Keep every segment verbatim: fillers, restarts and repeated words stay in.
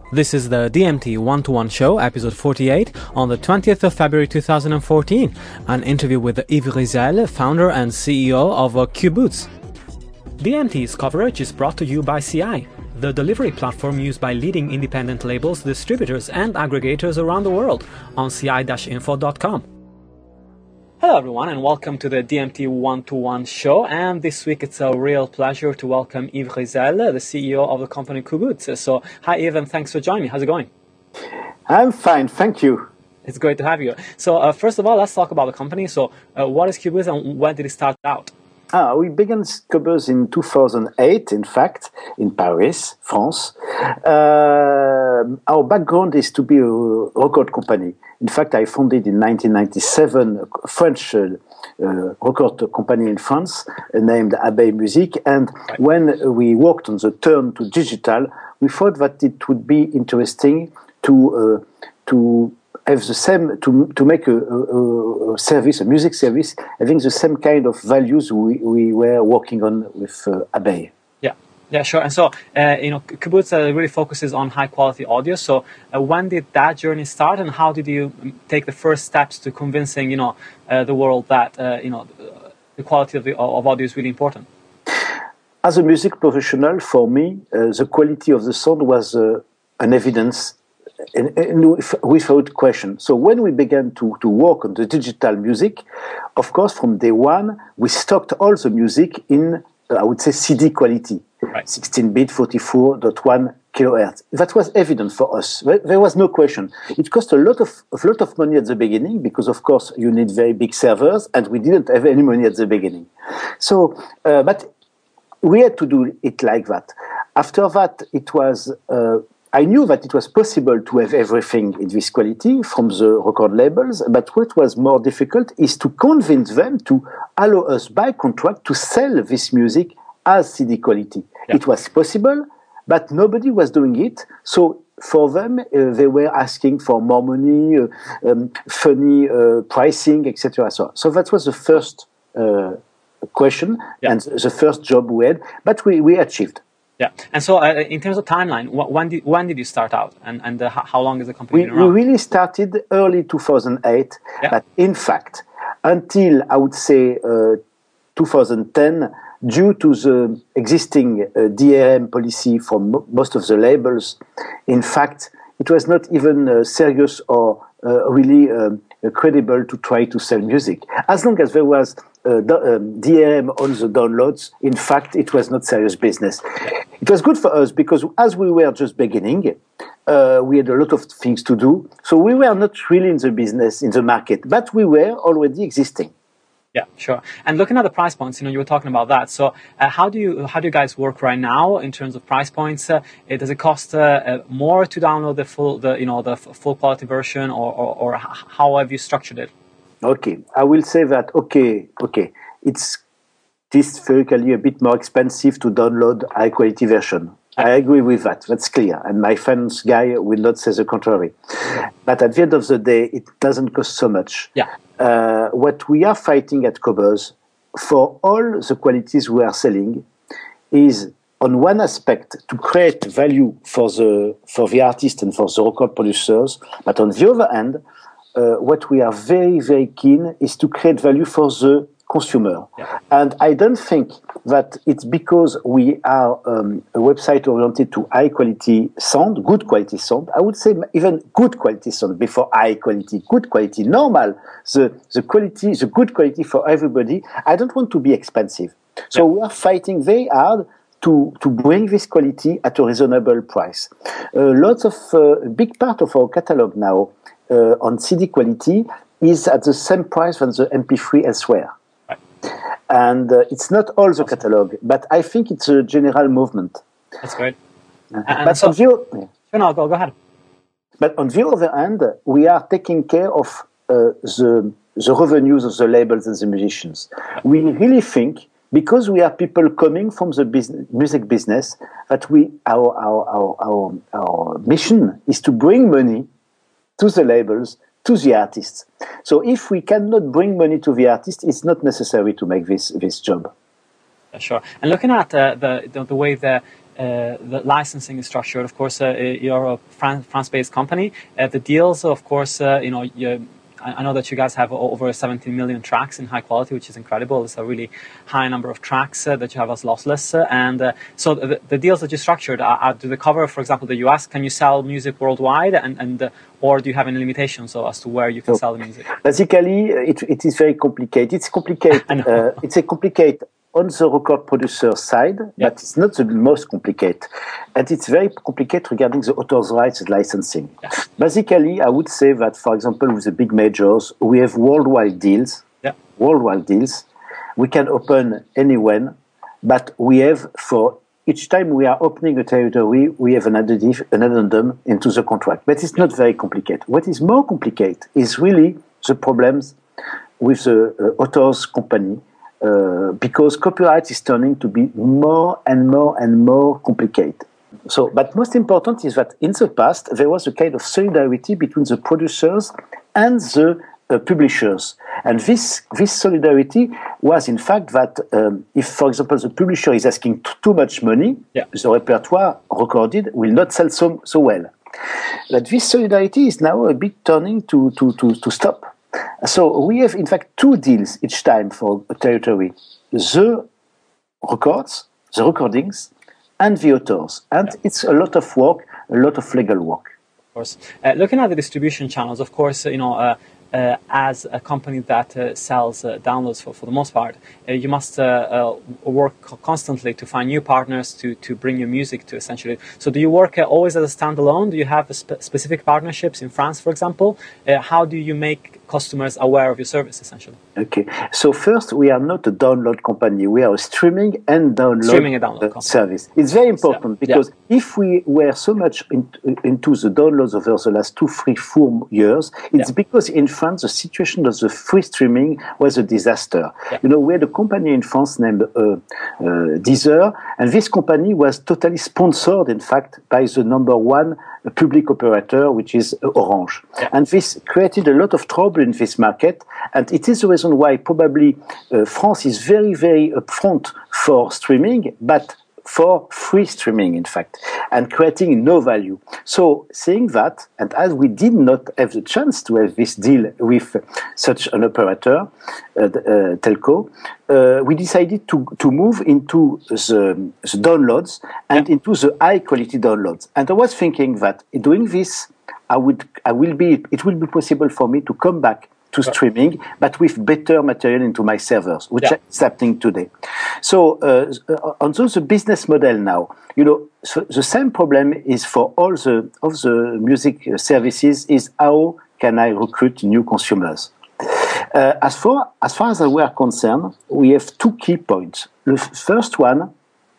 This is the D M T one-to-one show, episode forty-eight, on the twentieth of February two thousand fourteen, an interview with Yves Rizzel, founder and C E O of uh, Qboots. D M T's coverage is brought to you by C I, the delivery platform used by leading independent labels, distributors and aggregators around the world, on c i dash info dot com. Hello everyone and welcome to the D M T one-to-one show, and this week it's a real pleasure to welcome Yves Rizzel, the C E O of the company Qboots. So hi Yves, and thanks for joining me. How's it going? I'm fine, thank you. It's great to have you. So uh, first of all, let's talk about the company. So uh, what is Qboots and when did it start out? Ah, we began Qboots in two thousand eight, in fact, in Paris, France. Uh, our background is to be a record company. In fact, I founded in nineteen ninety-seven a French uh, uh, record company in France uh, named Abeille Musique. And right. when we worked on the turn to digital, we thought that it would be interesting to uh, to have the same to to make a, a, a service, a music service, having the same kind of values we, we were working on with uh, Abeille. Yeah, yeah, sure. And so, uh, you know, Qboots uh, really focuses on high quality audio. So, uh, when did that journey start, and how did you take the first steps to convincing, you know, uh, the world that uh, you know the quality of the of audio is really important? As a music professional, for me, uh, the quality of the sound was uh, an evidence. And, and without question. So when we began to, to work on the digital music, of course, from day one, we stocked all the music in, uh, I would say, C D quality, right. sixteen bit, forty-four point one kilohertz. That was evident for us. There was no question. It cost a lot of a lot of money at the beginning because, of course, you need very big servers, and we didn't have any money at the beginning. So, uh, but we had to do it like that. After that, it was. Uh, I knew that it was possible to have everything in this quality from the record labels, but what was more difficult is to convince them to allow us by contract to sell this music as C D quality. Yeah. It was possible, but nobody was doing it. So for them, uh, they were asking for more money, uh, um, funny uh, pricing, et cetera. So, so that was the first uh, question yeah. and the first job we had, but we, we achieved. Yeah, and so uh, in terms of timeline, when did when did you start out, and and uh, how long is the company we, been around? We really started early two thousand eight, yeah. but in fact, until I would say uh, two thousand ten, due to the existing uh, D R M policy from mo- most of the labels, in fact, it was not even uh, serious or uh, really um, credible to try to sell music. As long as there was uh, the, um, D R M on the downloads, in fact, it was not serious business. It was good for us because as we were just beginning, uh, we had a lot of things to do. So we were not really in the business, in the market, but we were already existing. Yeah, sure. And looking at the price points, you know, you were talking about that. So uh, how do you how do you guys work right now in terms of price points? Uh, does it cost uh, uh, more to download the full, the you know, the f- full quality version, or, or or how have you structured it? Okay, I will say that. Okay, okay, it's theoretically a bit more expensive to download high quality version. I agree with that. That's clear, and my finance guy will not say the contrary. But at the end of the day, it doesn't cost so much. Yeah. Uh, what we are fighting at Qboots for all the qualities we are selling is, on one aspect, to create value for the for the artist and for the record producers, but on the other hand, uh, what we are very very keen is to create value for the consumer. Yeah. And I don't think that it's because we are um, a website oriented to high quality sound, good quality sound. I would say even good quality sound before high quality, good quality, normal, the, the quality, the good quality for everybody. I don't want to be expensive. So yeah. we are fighting very hard to, to bring this quality at a reasonable price. Uh, lots of, uh, a big part of our catalog now uh, on C D quality is at the same price than the M P three elsewhere. And uh, it's not all the catalog, but I think it's a general movement. That's great. Uh, but so, on the, yeah. no, go, go ahead. But on the other hand, we are taking care of uh, the, the revenues of the labels and the musicians. We really think, because we are people coming from the business, music business, that we our, our, our, our, our mission is to bring money to the labels, to the artists. So if we cannot bring money to the artist, it's not necessary to make this this job. Sure. And looking at uh, the, the the way the the licensing is structured. Of course, uh, you're a Fran France-based company. Uh, the deals, of course, uh, you know, you, I know that you guys have over seventeen million tracks in high quality, which is incredible. It's a really high number of tracks uh, that you have as lossless. Uh, and uh, so the, the deals that you structured, are, are, do they cover, for example, the U S? Can you sell music worldwide? And, and uh, or do you have any limitations so as to where you can so, sell the music? Basically, it, it is very complicated. It's complicated. uh, it's a complicated on the record producer side, yep. but it's not the most complicated. And it's very complicated regarding the author's rights and licensing. Yeah. Basically, I would say that, for example, with the big majors, we have worldwide deals, yeah. worldwide deals. We can open anywhere, but we have, for each time we are opening a territory, we have an addendum into the contract. But it's not very complicated. What is more complicated is really the problems with the uh, author's company, Uh, because copyright is turning to be more and more and more complicated. So, but most important is that in the past there was a kind of solidarity between the producers and the uh, publishers, and this this solidarity was in fact that um, if, for example, the publisher is asking t too much money, yeah. the repertoire recorded will not sell so so well. But this solidarity is now a bit turning to to to, to stop. So we have, in fact, two deals each time for a territory: the records, the recordings, and the authors. And yeah. it's a lot of work, a lot of legal work. Of course. Uh, looking at the distribution channels, of course, you know, uh, uh, as a company that uh, sells uh, downloads for, for the most part, uh, you must uh, uh, work constantly to find new partners to, to bring your music to, essentially. So do you work uh, always as a standalone? Do you have spe specific partnerships in France, for example? Uh, how do you make customers aware of your service, essentially? Okay, so first, we are not a download company. We are a streaming and download, streaming and download service. It's very important yeah. because yeah. if we were so much in, into the downloads over the last two, three, four years, it's yeah. because in France, the situation of the free streaming was a disaster. Yeah. You know, we had a company in France named uh, uh, Deezer, and this company was totally sponsored, in fact, by the number one public operator, which is Orange. Yeah. And this created a lot of trouble in this market, and it is the reason why probably uh, France is very, very upfront for streaming, but for free streaming, in fact, and creating no value. So saying that, and as we did not have the chance to have this deal with such an operator, uh, uh, telco, uh, we decided to, to move into the, the downloads and yeah. into the high quality downloads. And I was thinking that doing this, I would, I will be, it will be possible for me to come back to streaming, but with better material into my servers, which yeah. is happening today. So uh, on the business model now, you know, so the same problem is for all the of the music services is how can I recruit new consumers? Uh, as far as far as we are concerned, we have two key points. The first one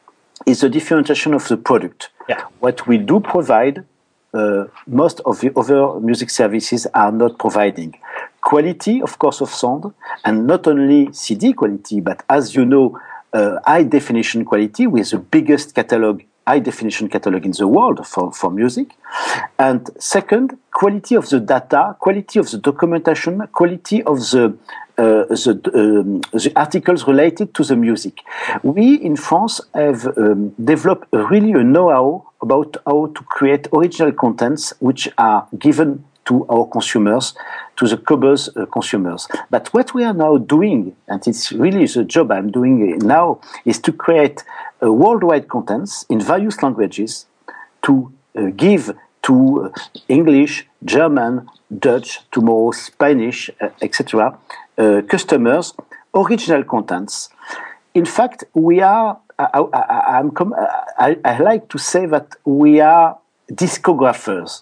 is the differentiation of the product. Yeah. What we do provide, uh, most of the other music services are not providing. Quality, of course, of sound, and not only C D quality, but as you know, uh, high definition quality with the biggest catalog, high definition catalog in the world for, for music. And second, quality of the data, quality of the documentation, quality of the uh, the, um, the articles related to the music. We in France have um, developed really a know-how about how to create original contents which are given to our consumers, to the Cobuz uh, consumers. But what we are now doing, and it's really the job I'm doing now, is to create uh, worldwide contents in various languages to uh, give to uh, English, German, Dutch, tomorrow Spanish, uh, et cetera, uh, customers, original contents. In fact, we are, I, I, I'm com I, I like to say that we are discographers.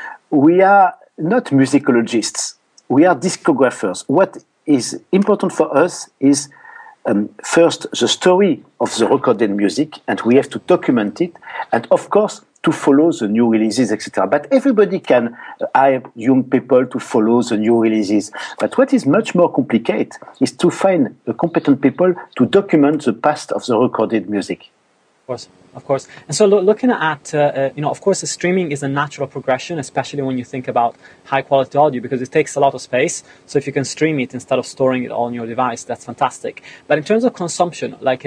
We are not musicologists. We are discographers. What is important for us is um, first the story of the recorded music, and we have to document it, and of course to follow the new releases, et cetera. But everybody can hire young people to follow the new releases. But what is much more complicated is to find competent people to document the past of the recorded music. Of course, of course. And so lo looking at, uh, uh, you know, of course, streaming is a natural progression, especially when you think about high quality audio, because it takes a lot of space. So if you can stream it instead of storing it on your device, that's fantastic. But in terms of consumption, like, uh,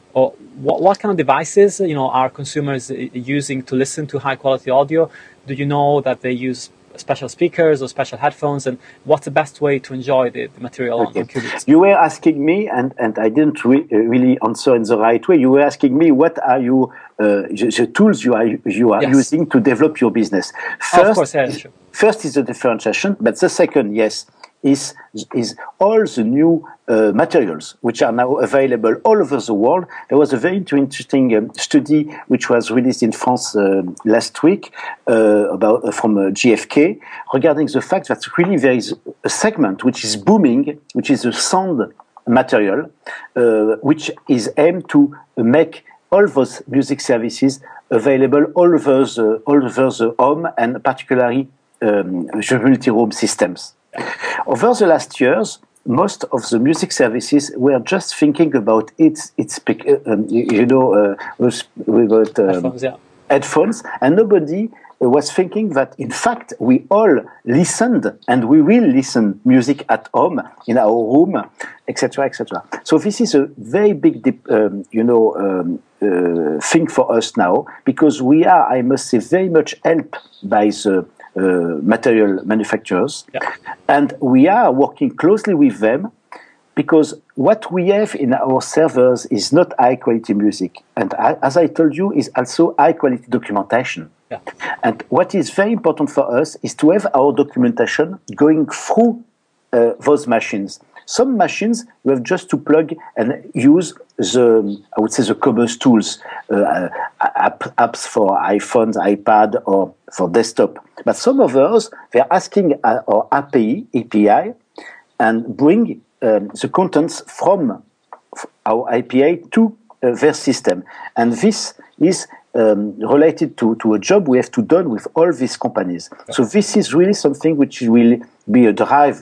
or what, what kind of devices, you know, are consumers using to listen to high quality audio? Do you know that they use special speakers or special headphones, and what's the best way to enjoy the, the material okay. on, on Qubits? You were asking me, and, and I didn't re- really answer in the right way. You were asking me what are you uh, the, the tools you are you are yes. using to develop your business. First, oh, of course, yeah, sure. First is the differentiation, but the second, yes, is is all the new uh, materials which are now available all over the world. There was a very interesting um, study which was released in France uh, last week uh, about uh, from uh, G F K regarding the fact that really there is a segment which is booming, which is the sound material, uh, which is aimed to make all those music services available all over the all over the home, and particularly um, the multi-room systems. Over the last years, most of the music services were just thinking about its its um, you know uh, with, with um, headphones, yeah. headphones, and nobody was thinking that in fact we all listened and we will listen music at home in our room, et cetera, et cetera. So this is a very big um, you know um, uh, thing for us now, because we are, I must say, very much helped by the Uh, material manufacturers, yeah. and we are working closely with them, because what we have in our servers is not high quality music, and I, as I told you, is also high quality documentation. Yeah. And what is very important for us is to have our documentation going through uh, those machines. Some machines we have just to plug and use the, I would say, the commerce tools, uh, app, apps for iPhones, iPad, or for desktop. But some of those, they're asking our A P I, A P I, and bring um, the contents from our A P I to uh, their system. And this is um, related to, to a job we have to do with all these companies. Okay. So this is really something which will be a drive,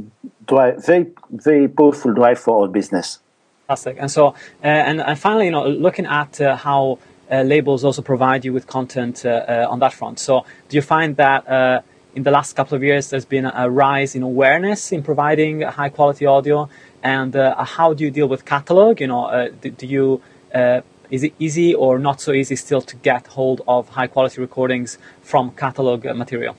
drive very, very powerful drive for our business. Fantastic. And so, uh, and, and finally, you know, looking at uh, how Uh, labels also provide you with content uh, uh, on that front. So do you find that uh, in the last couple of years there's been a rise in awareness in providing high quality audio? And uh, how do you deal with catalog? You know, uh, do, do you uh, is it easy or not so easy still to get hold of high quality recordings from catalog uh, material?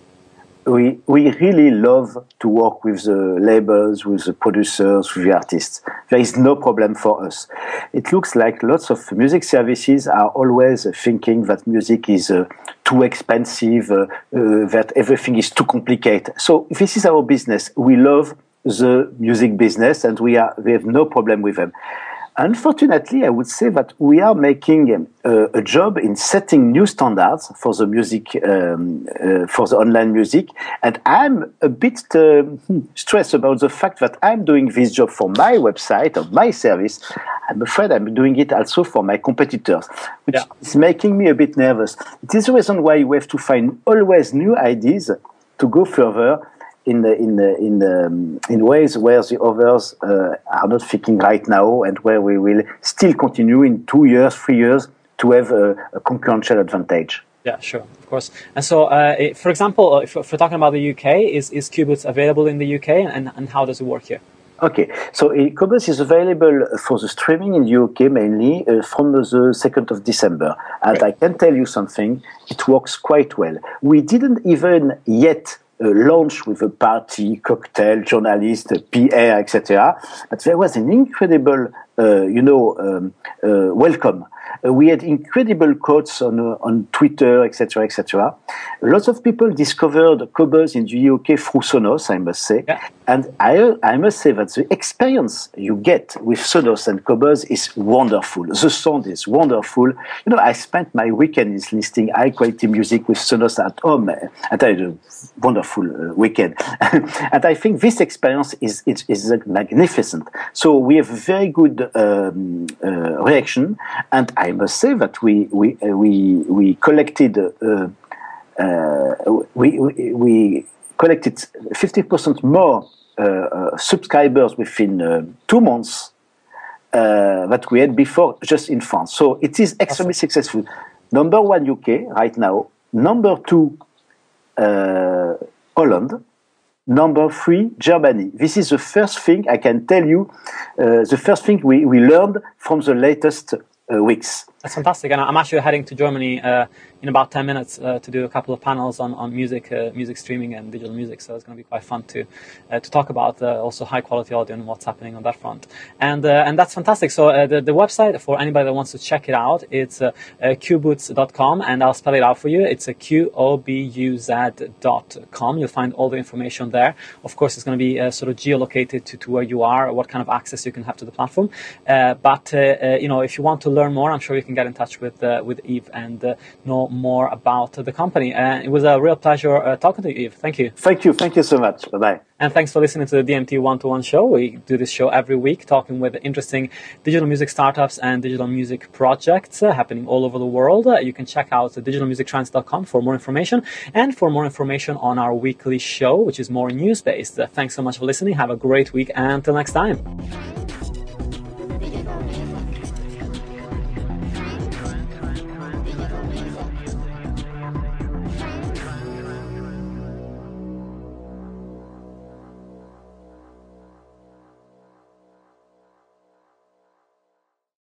We we really love to work with the labels, with the producers, with the artists. There is no problem for us. It looks like lots of music services are always thinking that music is uh, too expensive, uh, uh, that everything is too complicated. So this is our business. We love the music business, and we are we have no problem with them. Unfortunately, I would say that we are making uh, a job in setting new standards for the music, um, uh, for the online music, and I'm a bit uh, stressed about the fact that I'm doing this job for my website or my service. I'm afraid I'm doing it also for my competitors, which yeah. is making me a bit nervous. It is the reason why we have to find always new ideas to go further in the, in the, in the, um, in ways where the others uh, are not thinking right now, and where we will still continue in two years, three years to have a, a concurrential advantage. Yeah, sure, of course. And so, uh, it, for example, if, if we're talking about the U K, is, is Qubits available in the U K, and, and how does it work here? Okay, so uh, Qubits is available for the streaming in the U K mainly uh, from the second of December. And right. I can tell you something, it works quite well. We didn't even yet Uh, launch with a party, cocktail, journalist, P R, et cetera. But there was an incredible, uh, you know, um, uh, welcome. Uh, we had incredible quotes on uh, on Twitter, et cetera, et cetera. Lots of people discovered Qobuz in the U K through Sonos, I must say. Yeah. And I I must say that the experience you get with Sonos and Qobuz is wonderful. The sound is wonderful. You know, I spent my weekends listening high quality music with Sonos at home, and I had a wonderful uh, weekend. And I think this experience is is, is magnificent. So we have very good um, uh, reaction, and I must say that we we uh, we we collected uh, uh, we, we we collected fifty percent more uh, uh, subscribers within uh, two months uh, that we had before, just in France. So it is extremely awesome. Successful. Number one U K right now. Number two uh, Holland. Number three, Germany. This is the first thing I can tell you, uh, the first thing we, we learned from the latest uh, weeks. That's fantastic, and I'm actually heading to Germany uh, in about ten minutes uh, to do a couple of panels on on music, uh, music streaming, and digital music. So it's going to be quite fun to uh, to talk about uh, also high quality audio and what's happening on that front. And uh, and that's fantastic. So uh, the the website for anybody that wants to check it out, it's uh, uh, q boots dot com, and I'll spell it out for you. It's a q o b u z dot com. You'll find all the information there. Of course, it's going to be uh, sort of geolocated to, to where you are, what kind of access you can have to the platform. Uh, but uh, uh, you know, if you want to learn more, I'm sure you can get in touch with uh, with Yves and uh, know more about uh, the company. And uh, it was a real pleasure uh, talking to you, Yves. Thank you. Thank you. Thank you so much. Bye-bye. And thanks for listening to the D M T one-to-one show. We do this show every week, talking with interesting digital music startups and digital music projects uh, happening all over the world. Uh, you can check out digital music trends dot com for more information and for more information on our weekly show, which is more news-based. Uh, thanks so much for listening. Have a great week, and until next time.